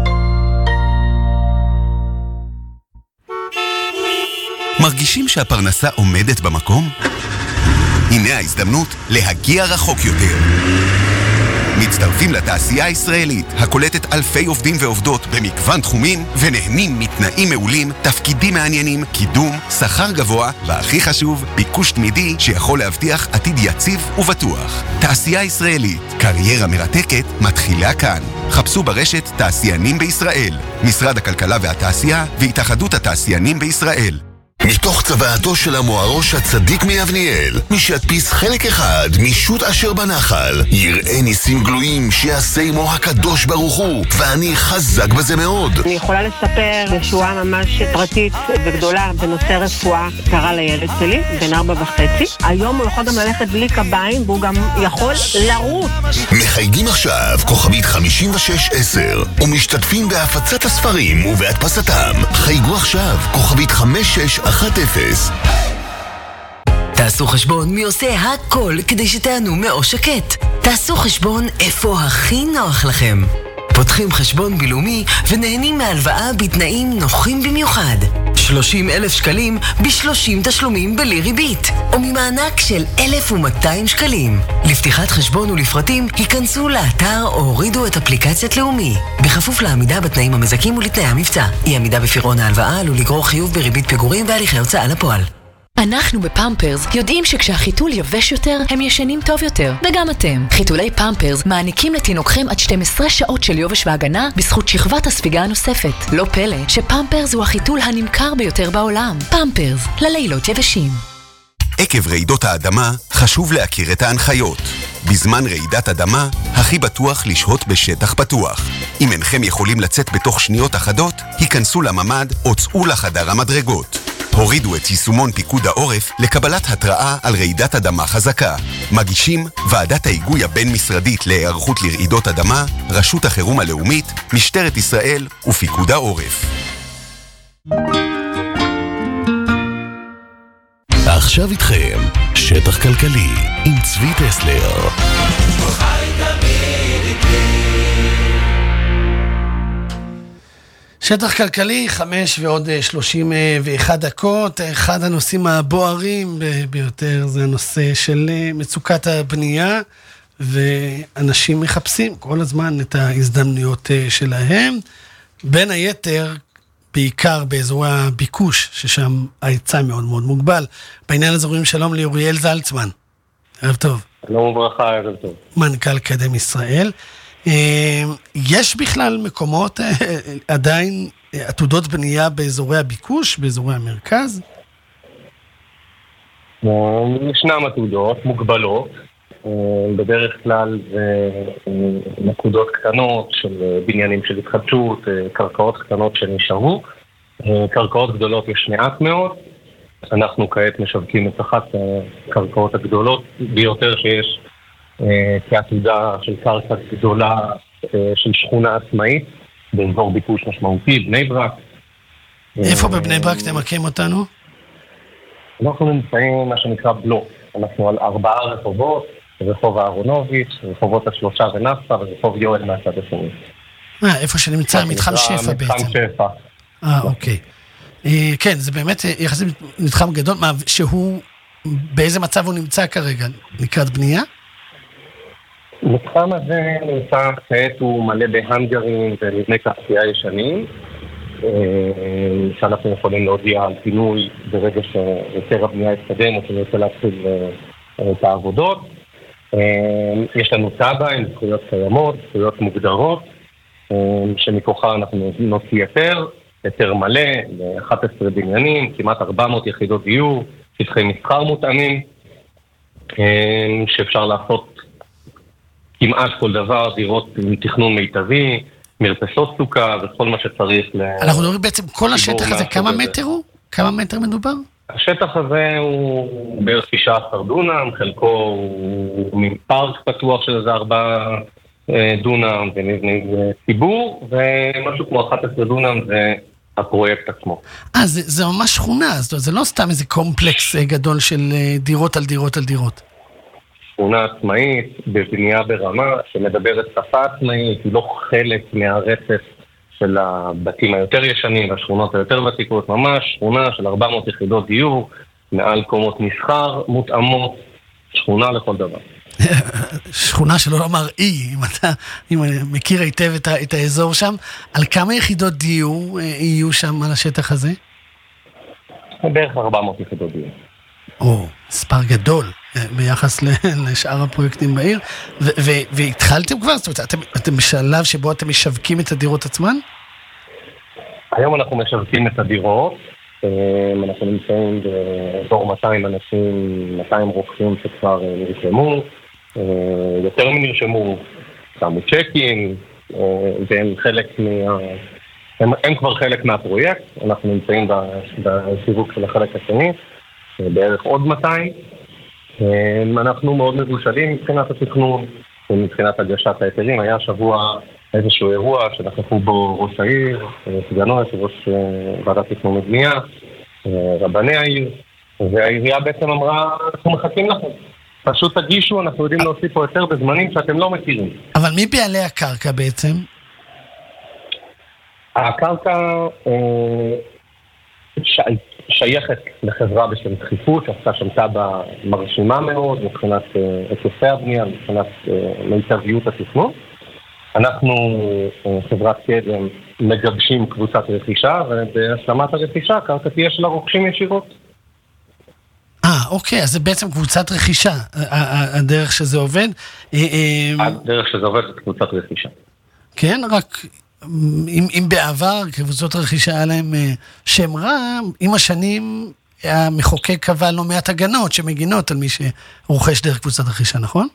מרגישים שהפרנסה עומדת במקום? הנה ההזדמנות להגיע רחוק יותר. מצטרפים לתעשייה הישראלית, הקולטת אלפי עובדים ועובדות במגוון תחומים, ונהנים מתנאים מעולים, תפקידים מעניינים, קידום, שכר גבוה, והכי חשוב, ביקוש תמידי שיכול להבטיח עתיד יציב ובטוח. תעשייה ישראלית, קריירה מרתקת, מתחילה כאן. חפשו ברשת תעשיינים בישראל, משרד הכלכלה והתעשייה והתאחדות התעשיינים בישראל. מתוך צוואתו של המוארוש הצדיק מיבניאל, מי שידפיס חלק אחד משוט אשר בנחל, יראה ניסים גלויים שיעשה עמו הקדוש ברוך הוא, ואני חזק בזה מאוד. אני יכולה לספר ישועה ממש פרטית וגדולה בנושא רפואה קרה לילד שלי, בן ארבע וחצי. היום הוא יכול גם ללכת בלי קביים, והוא גם יכול לרוץ. מחייגים עכשיו כוכבית חמישים ושש עשר, ומשתתפים בהפצת הספרים ובהדפסתם. חייגו עכשיו כוכבית חמש שש אחת אפס. תעשו חשבון מי עושה הכל כדי שתענו מאו שקט. תעשו חשבון איפה הכי נוח לכם. פותחים חשבון בינלאומי ונהנים מהלוואה בתנאים נוחים במיוחד. שלושים אלף שקלים ב-שלושים תשלומים בלי ריבית, או ממענק של אלף ומאתיים שקלים. לפתיחת חשבון ולפרטים היכנסו לאתר או הורידו את אפליקציית לאומי. בכפוף לעמידה בתנאים המזכים ולתנאי המבצע. אי עמידה בפירעון ההלוואה עלול לגרור חיוב בריבית פיגורים והליכי הוצאה לפועל. אנחנו בפמפרס יודעים שכשהחיתול יבש יותר, הם ישנים טוב יותר. וגם אתם. חיתולי פמפרס מעניקים לתינוקכם עד שתים עשרה שעות של יובש והגנה בזכות שכבת הספיגה הנוספת. לא פלא שפמפרס הוא החיתול הנמכר ביותר בעולם. פמפרס, ללילות יבשים. עקב רעידות האדמה, חשוב להכיר את ההנחיות. בזמן רעידת אדמה, הכי בטוח לשהות בשטח פתוח. אם אינכם יכולים לצאת בתוך שניות אחדות, היכנסו לממד או צאו לחדר המדרגות. הורידו את יישומון פיקוד העורף לקבלת התראה על רעידת אדמה חזקה. מגישים ועדת ההיגוי הבין-משרדית להיערכות לרעידות אדמה, רשות החירום הלאומית, משטרת ישראל ופיקוד העורף. עכשיו איתכם, שטח כלכלי עם צבי טסלר. שטח כלכלי, חמש ועוד שלושים ואחת דקות. אחד הנושאים הבוערים ביותר זה הנושא של מצוקת הבנייה, ואנשים מחפשים כל הזמן את ההזדמנויות שלהם, בין היתר בעיקר באזורי הביקוש, ששם ההיצע מאוד מאוד מוגבל. בעניין הזה רואים שלום לאוריאל זלצמן. ערב טוב. שלום וברכה, ערב טוב. מנכ"ל קדם ישראל. יש בכלל מקומות עדיין עתודות בנייה באזורי הביקוש, באזורי המרכז? ישנם עתודות מוגבלות, בדרך כלל זה נקודות קטנות של בניינים של התחדשות, קרקעות קטנות שנשארו, קרקעות גדולות יש מעט מאוד. אנחנו כעת משווקים את אחת הקרקעות הגדולות ביותר שיש, כעתודה של קרקע גדולה של שכונה עצמאית באזור ביקוש משמעותי, בני ברק. איפה בבני ברק תמקם אותנו? אנחנו נמצאים מה שנקרא בלוק. אנחנו על ארבעה רחובות, רחוב אהרונוביץ', רחובות השלושה ונפסה ורחוב יואל מהצד השני. אה, איפה שנמצא מתחם שפע בעצם. מתחם שפע. אה, אוקיי. כן, זה באמת יחסית מתחם גדול, שהוא, באיזה מצב הוא נמצא כרגע? לקראת בנייה? המתחם הזה נמצא כעת, הוא מלא בהנגרים ומבני תעשייה ישנים, שאנחנו יכולים להודיע על פינוי ברגע שיותר הבנייה יתקדם או שנרצה להתחיל את העבודות. יש לנו טאבה עם זכויות קיימות, זכויות מוגדרות, שמכוחה אנחנו נוציא היתר, היתר מלא, ל-אחת עשרה בניינים, כמעט ארבע מאות יחידות דיור, שטחי מסחר מותאמים, שאפשר לעשות כמעט כל דבר, דירות עם תכנון מיטבי, מרפסות סוכה וכל מה שצריך. אנחנו מדברים בעצם כל השטח הזה, כמה מטר הוא? כמה מטר מדובר? השטח הזה הוא בערך תשעה עשר דונם, חלקו הוא מפארק פתוח של איזה ארבעה דונם ומבני ציבור, ומשהו כמו אחת עשרה דונם זה הפרויקט עצמו. אה, זה, זה ממש שכונה, זאת אומרת, זה לא סתם איזה קומפלקס גדול של דירות על דירות על דירות. שכונה עצמאית, בבנייה ברמה, שמדברת שפה עצמאית, היא לא חלק מהרצף של הבתים היותר ישנים והשכונות היותר ותיקות, ממש שכונה של ארבע מאות יחידות דיור, מעל קומות מסחר, מותאמות, שכונה לכל דבר. שכונה שלא לומר אי, אם אתה אם אני מכיר היטב את, ה, את האזור שם, על כמה יחידות דיור יהיו שם על השטח הזה? בערך ארבע מאות יחידות דיור. או, ספר גדול ביחס לשאר הפרויקטים בעיר. והתחלתם כבר? זאת אומרת, אתם, אתם בשלב שבו אתם משווקים את הדירות עצמן? היום אנחנו משווקים את הדירות. אנחנו נמצאים באזור מאתיים אנשים, מאתיים רוכשים שכבר נרשמו. יותר מנרשמו, שמו צ'קים, והם חלק מה... הם, הם כבר חלק מהפרויקט. אנחנו נמצאים בסיבוב של החלק השני, בערך עוד מאתיים. אנחנו מאוד מבושלים מבחינת התכנון ומבחינת הגשת ההיתרים. היה שבוע איזשהו אירוע שנכחו בו ראש העיר, סגנו, יושב ראש ועדת תכנון ובנייה, רבני העיר, והעירייה בעצם אמרה, אנחנו מחכים לכם. פשוט תגישו, אנחנו יודעים להוסיף פה יותר בזמנים שאתם לא מכירים. אבל מי בעלי הקרקע בעצם? הקרקע שייכת לחברה בשם דחיפות, שעשתה שם תב"ע מרשימה מאוד, מבחינת היקפי הבנייה, מבחינת מיטביות התכנון. אנחנו, חברת קדם, מגבשים קבוצת רכישה, ובהשלמת הרכישה, הקרקע תהיה של הרוכשים ישירות. אה, אוקיי, אז זה בעצם קבוצת רכישה, הדרך שזה עובד. הדרך שזה עובד זה קבוצת רכישה. כן, רק אם, אם בעבר קבוצות רכישה היה להם שם רע, עם השנים המחוקק קבע לא מעט הגנות שמגינות על מי שרוכש דרך קבוצת רכישה, נכון?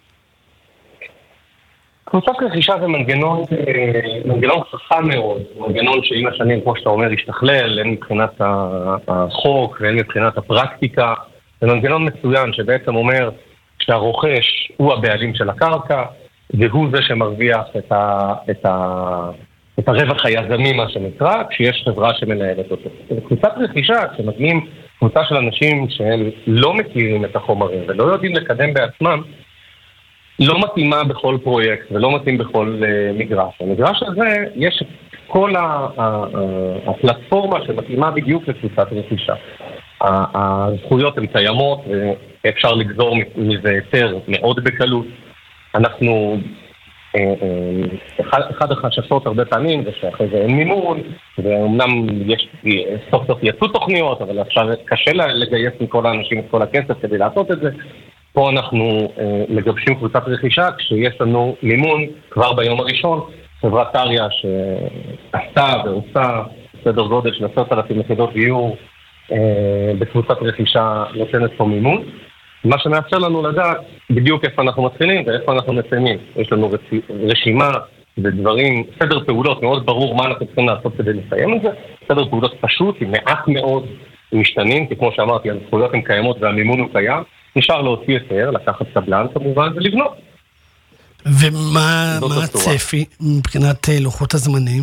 קבוצת רכישה זה מנגנון, מנגנון חכם מאוד, מנגנון שעם השנים, כמו שאתה אומר, השתכלל, הן מבחינת החוק והן מבחינת הפרקטיקה. זה מנגנון מצוין שבעצם אומר שהרוכש הוא הבעלים של הקרקע, והוא זה שמרוויח את, ה, את, ה, את הרווח היזמי, מה שנקרא, כשיש חברה שמנהלת אותו. קבוצת רכישה, כשמגיעים קבוצה של אנשים שהם לא מכירים את החומרים ולא יודעים לקדם בעצמם, לא מתאימה בכל פרויקט ולא מתאים בכל uh, מגרש. המגרש הזה, יש כל ה- ה- ה- הפלטפורמה שמתאימה בדיוק לקבוצת רכישה. הזכויות הן קיימות, ואפשר לגזור מזה היתר מאוד בקלות. אנחנו, אחד, אחד החששות הרבה פעמים זה שאחרי זה אין מימון, ואומנם יש, סוף סוף יצאו תוכניות, אבל אפשר, קשה לגייס מכל האנשים את כל הכסף כדי לעשות את זה. פה אנחנו מגבשים קבוצת רכישה, כשיש לנו מימון כבר ביום הראשון, חברת טריה שעשתה ועושה סדר גודל של עשרת אלפים יחידות דיור, בקבוצת רכישה נותנת פה מימון. מה שמאפשר לנו לדעת בדיוק איפה אנחנו מתחילים ואיפה אנחנו מסיימים. יש לנו רשימה ודברים, סדר פעולות מאוד ברור מה אנחנו צריכים לעשות כדי לסיים את זה. סדר פעולות פשוט, עם מעט מאוד משתנים, כי כמו שאמרתי, הזכויות הן קיימות והמימון הוא קיים. נשאר להוציא יותר, לקחת קבלן כמובן ולבנות. ומה הצפי מבחינת לוחות הזמנים?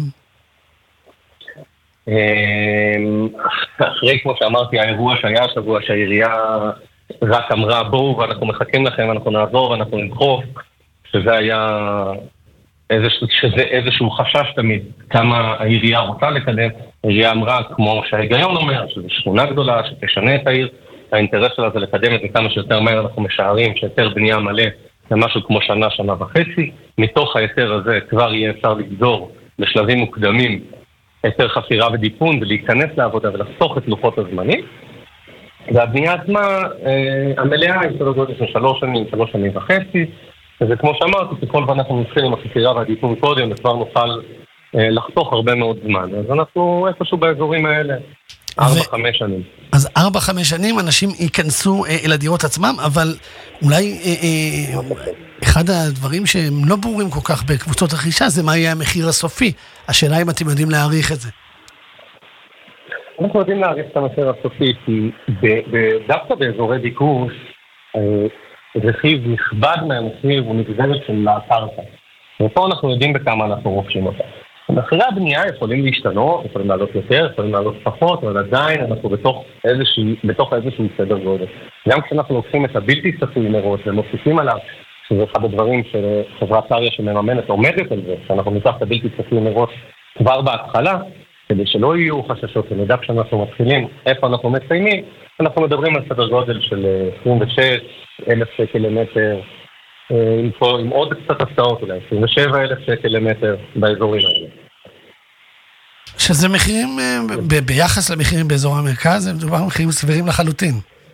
אחרי, כמו שאמרתי, האירוע שהיה השבוע שהעירייה רק אמרה בואו ואנחנו מחכים לכם, אנחנו נעזור ואנחנו נדחוף, שזה היה איזשהו, שזה איזשהו חשש תמיד כמה העירייה רוצה לקדם. העירייה אמרה, כמו שההיגיון אומר, שזו שכונה גדולה שתשנה את העיר, האינטרס שלה זה לקדם את זה כמה שיותר מהר. אנחנו משערים שיותר בנייה מלא זה משהו כמו שנה, שנה וחצי. מתוך היתר הזה כבר יהיה אפשר לגזור בשלבים מוקדמים היתר חפירה ודיפון ולהיכנס לעבודה ולחסוך את לוחות הזמנים. והבנייה עצמה, אה, המלאה היא סדר גודל של שלוש שנים, שלוש שנים וחצי. וזה כמו שאמרתי, ככל ואנחנו נתחיל עם החפירה והדיפון קודם, וכבר נוכל אה, לחסוך הרבה מאוד זמן. אז אנחנו איפשהו באזורים האלה. ארבע, חמש שנים. אז ארבע, חמש שנים אנשים ייכנסו אה, אל הדירות עצמם, אבל אולי אה, אה, אחד הדברים שהם לא ברורים כל כך בקבוצות רכישה, זה מה יהיה המחיר הסופי. השאלה אם אתם יודעים להעריך את זה. אנחנו יודעים להעריך את המחיר הסופי, כי דווקא באזורי ביקוש, אה, רכיב נכבד מהמחיר הוא נגזרת של הקרקע. ופה אנחנו יודעים בכמה אנחנו רוכשים אותה. מחירי הבנייה יכולים להשתנות, יכולים לעלות יותר, יכולים לעלות פחות, אבל עדיין אנחנו בתוך איזשהו, בתוך איזשהו סדר גודל. גם כשאנחנו לוקחים את הבלתי צפוי מראש ומוסיפים עליו, שזה אחד הדברים שחברת טריה שמממנת עומדת על זה, שאנחנו ניקח את הבלתי צפוי מראש כבר בהתחלה, כדי שלא יהיו חששות, ונדע כשאנחנו מתחילים איפה אנחנו מסיימים, אנחנו מדברים על סדר גודל של עשרים ושש אלף שקל למטר, עם, פה, עם עוד קצת הפתעות, אולי עשרים ושבע אלף שקל למטר באזורים האלה. שזה מחירים, ב- ביחס למחירים באזור המרכז, הם מדובר מחירים סבירים לחלוטין.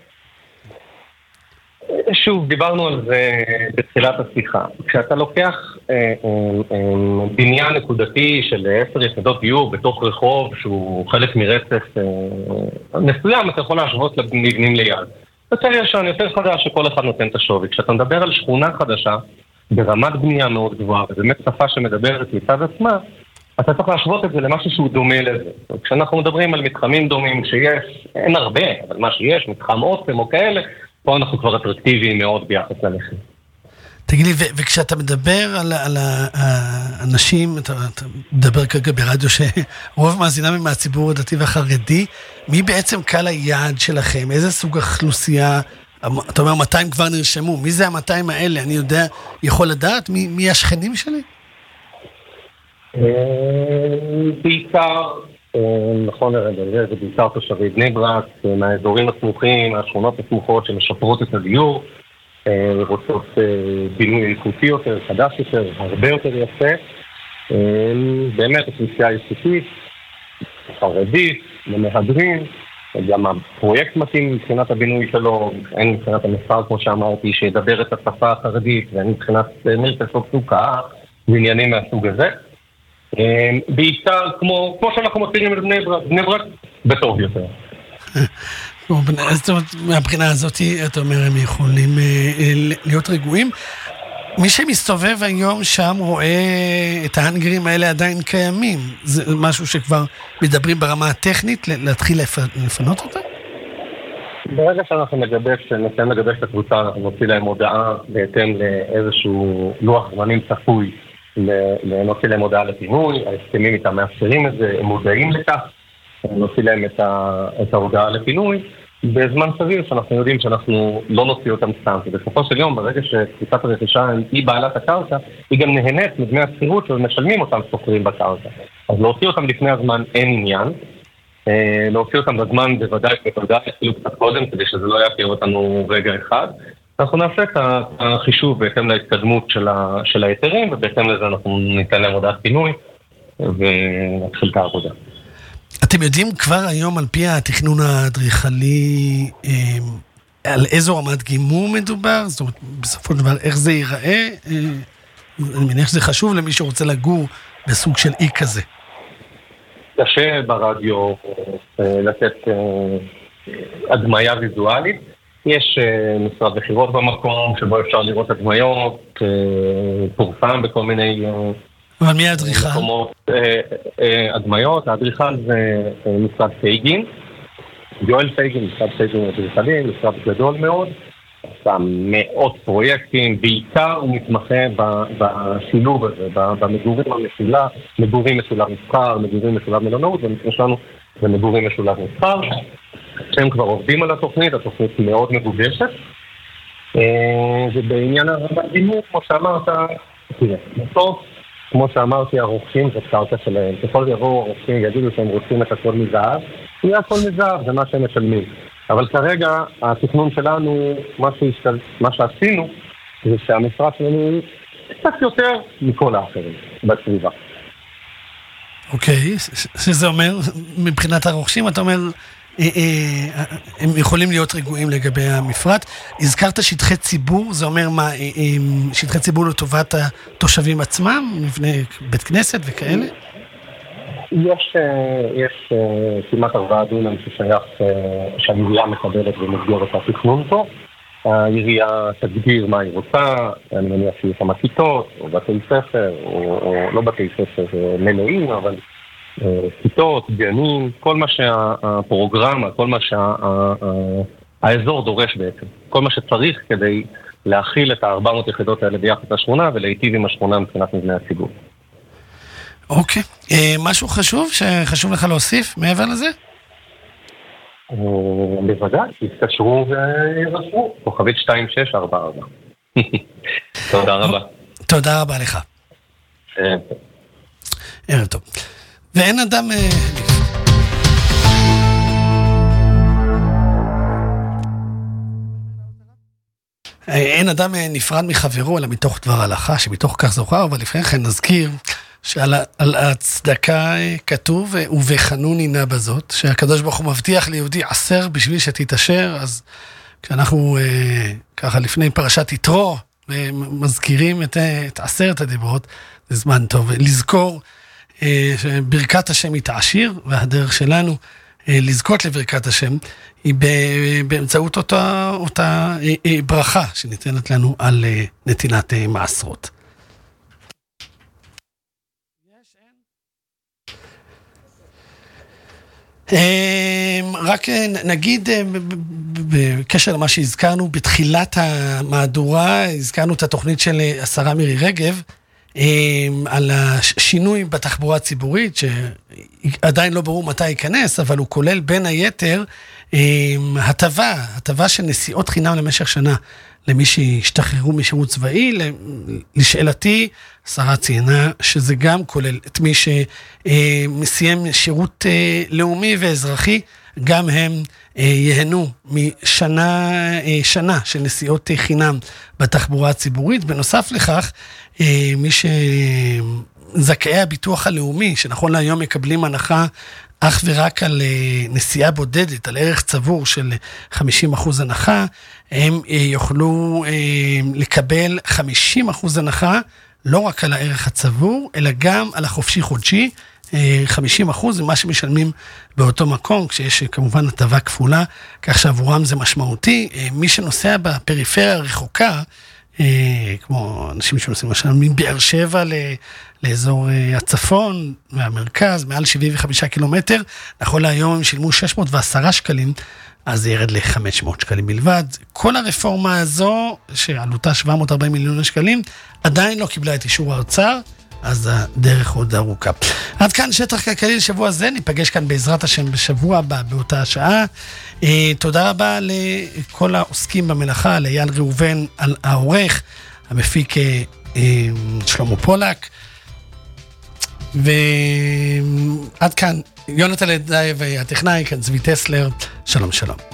שוב, דיברנו על זה בתחילת השיחה. כשאתה לוקח אה, אה, אה, בניין נקודתי של עשר יחידות דיור בתוך רחוב שהוא חלק מרצף אה, מסוים, אתה יכול להשוות למבנים ליד. יותר ישן, יותר חדש, שכל אחד נותן את השווי. כשאתה מדבר על שכונה חדשה, ברמת בנייה מאוד גבוהה, ובאמת שפה שמדברת מצד עצמה, אתה צריך להשוות את זה למשהו שהוא דומה לזה. כשאנחנו מדברים על מתחמים דומים שיש, אין הרבה, אבל מה שיש, מתחם אוסם או כאלה, פה אנחנו כבר אטרקטיביים מאוד ביחס למחיר. תגיד לי, ו- וכשאתה מדבר על, על האנשים, אתה, אתה מדבר כרגע ברדיו שרוב מאזינם הם מהציבור הדתי והחרדי, מי בעצם קהל היעד שלכם? איזה סוג אוכלוסייה? אתה אומר מאתיים כבר נרשמו, מי זה ה-מאתיים האלה? אני יודע, יכול לדעת מי, מי השכנים שלי? בעיקר, נכון לרגע, זה בעיקר תושבי בני ברק, מהאזורים הסמוכים, מהשכונות הסמוכות שמשפרות את הדיור, רוצות בינוי איכותי יותר, חדש יותר, הרבה יותר יפה. באמת, אוכלוסייה איכותית, חרדית, למהדרין, גם הפרויקט מתאים מבחינת הבינוי שלו, אין מבחינת המסחר, כמו שאמרתי, שידבר את השפה החרדית, ואין מבחינת מרפסות סוכה, ועניינים מהסוג הזה. בעיקר, כמו, כמו שאנחנו מציגים את בני ברק, בני ברק בטוב יותר. זאת אומרת, מהבחינה הזאת, אתה אומר, הם יכולים להיות רגועים. מי שמסתובב היום שם רואה את ההנגרים האלה עדיין קיימים. זה משהו שכבר מדברים ברמה הטכנית, להתחיל לפנות אותה? ברגע שאנחנו נגבש, נסיים לגבש את הקבוצה, אנחנו נוציא להם הודעה בהתאם לאיזשהו לוח זמנים צפוי, נוציא להם הודעה לפינוי, ההסכמים איתם מאפשרים את זה, הם מודעים לכך, נוציא להם את, ה, את ההודעה לפינוי, בזמן סביר שאנחנו יודעים שאנחנו לא נוציא אותם סתם, ובסופו של יום, ברגע שקבוצת הרכישה היא בעלת הקרקע, היא גם נהנית מדמי השכירות ומשלמים אותם סוחרים בקרקע. אז להוציא אותם לפני הזמן אין עניין, להוציא אותם בזמן בוודאי בוודאי אפילו קצת קודם, כדי שזה לא יעכב אותנו רגע אחד. אנחנו נעשה את החישוב בהתאם להתקדמות של היתרים, ובהתאם לזה אנחנו ניתן להם הודעת פינוי, ונתחיל את העבודה. אתם יודעים כבר היום על פי התכנון האדריכלי, על איזו רמת גימור מדובר? זאת אומרת, בסופו של דבר, איך זה ייראה? אני מניח שזה חשוב למי שרוצה לגור בסוג של אי כזה. קשה ברדיו לתת הדמיה ויזואלית. יש משרד בחירות במקום שבו אפשר לראות הדמיות, פורסם בכל מיני אבל מי האדריכל? מקומות הדמיות. האדריכל זה משרד פייגין, יואל פייגין, משרד פייגין אדריכלים, משרד גדול מאוד, עשה מאות פרויקטים, בעיקר הוא מתמחה בשילוב הזה, במגורים המשולב, מגורים משולב מסחר, מגורים משולב מלונאות, במקרה שלנו זה מגורים משולב מסחר, שהם כבר עובדים על התוכנית, התוכנית מאוד מגובשת, ובעניין הרמת גימור, כמו שאמרת, תראה, בסוף, כמו שאמרתי, הרוכשים זאת קרקע שלהם, ככל יבואו הרוכשים יגידו שהם רוצים את הכל מזהב, יהיה הכל מזהב, זה מה שהם משלמים. אבל כרגע התכנון שלנו, מה, שהשתל... מה שעשינו, זה שהמשרד שלנו קצת יותר מכל האחרים בסביבה. אוקיי, שזה אומר, מבחינת הרוכשים, אתה אומר, הם יכולים להיות רגועים לגבי המפרט. הזכרת שטחי ציבור, זה אומר מה, שטחי ציבור לטובת התושבים עצמם, מבני בית כנסת וכאלה? יש, יש כמעט ארבעה דונם ששייך, שהעירייה מקבלת במסגרת התכנון פה. העירייה תגדיר מה היא רוצה, אני מניח שיהיו כמה כיתות, או בתי ספר, או, או לא בתי ספר מלאים, אבל כיתות, גנים, כל מה שהפרוגרמה, כל מה שהאזור דורש בעצם. כל מה שצריך כדי להכיל את ה-ארבע מאות יחידות האלה ביחד לשכונה, ולהיטיב עם השכונה מבחינת מבני הציבור. אוקיי. משהו חשוב שחשוב לך להוסיף מעבר לזה? בוודאי, תתקשרו וירשמו, כוכבית שתיים שש ארבע ארבע. תודה רבה. תודה רבה לך. ערב טוב. ואין אדם... אין אדם נפרד מחברו, אלא מתוך דבר הלכה, שמתוך כך זוכר, אבל לפני כן נזכיר שעל על הצדקה כתוב, ובחנוני נא בזאת, שהקדוש ברוך הוא מבטיח ליהודי עשר בשביל שתתאשר, אז כשאנחנו ככה לפני פרשת יתרו, מזכירים את, את עשרת הדיברות, זה זמן טוב לזכור שברכת השם היא תעשיר, והדרך שלנו לזכות לברכת השם היא באמצעות אותה, אותה ברכה שניתנת לנו על נתינת מעשרות. רק נגיד בקשר למה שהזכרנו בתחילת המהדורה, הזכרנו את התוכנית של השרה מירי רגב על השינוי בתחבורה הציבורית, שעדיין לא ברור מתי ייכנס, אבל הוא כולל בין היתר הטבה, הטבה של נסיעות חינם למשך שנה למי שהשתחררו משירות צבאי. לשאלתי, השרה ציינה שזה גם כולל את מי שמסיים שירות לאומי ואזרחי, גם הם יהנו משנה שנה של נסיעות חינם בתחבורה הציבורית. בנוסף לכך, מי שזכאי הביטוח הלאומי, שנכון להיום מקבלים הנחה אך ורק על נסיעה בודדת, על ערך צבור של חמישים אחוז הנחה, הם יוכלו לקבל חמישים אחוז הנחה, לא רק על הערך הצבור, אלא גם על החופשי חודשי, חמישים אחוז זה מה שמשלמים באותו מקום, כשיש כמובן הטבה כפולה, כך שעבורם זה משמעותי. מי שנוסע בפריפריה הרחוקה, כמו אנשים שנוסעים למשל מבאר שבע לאזור הצפון והמרכז, מעל שבעים וחמישה קילומטר, נכון להיום הם שילמו שש מאות ועשרה שקלים, אז זה ירד ל-חמש מאות שקלים בלבד. כל הרפורמה הזו, שעלותה שבע מאות וארבעים מיליון שקלים, עדיין לא קיבלה את אישור האוצר, אז הדרך עוד ארוכה. עד כאן שטח כלכלי לשבוע זה, ניפגש כאן בעזרת השם בשבוע הבא באותה השעה. תודה רבה לכל העוסקים במלאכה, לאייל ראובן על העורך, המפיק שלמה פולק, ועד כאן יונתן לדאי והטכנאי כאן צבי טסלר. שלום שלום.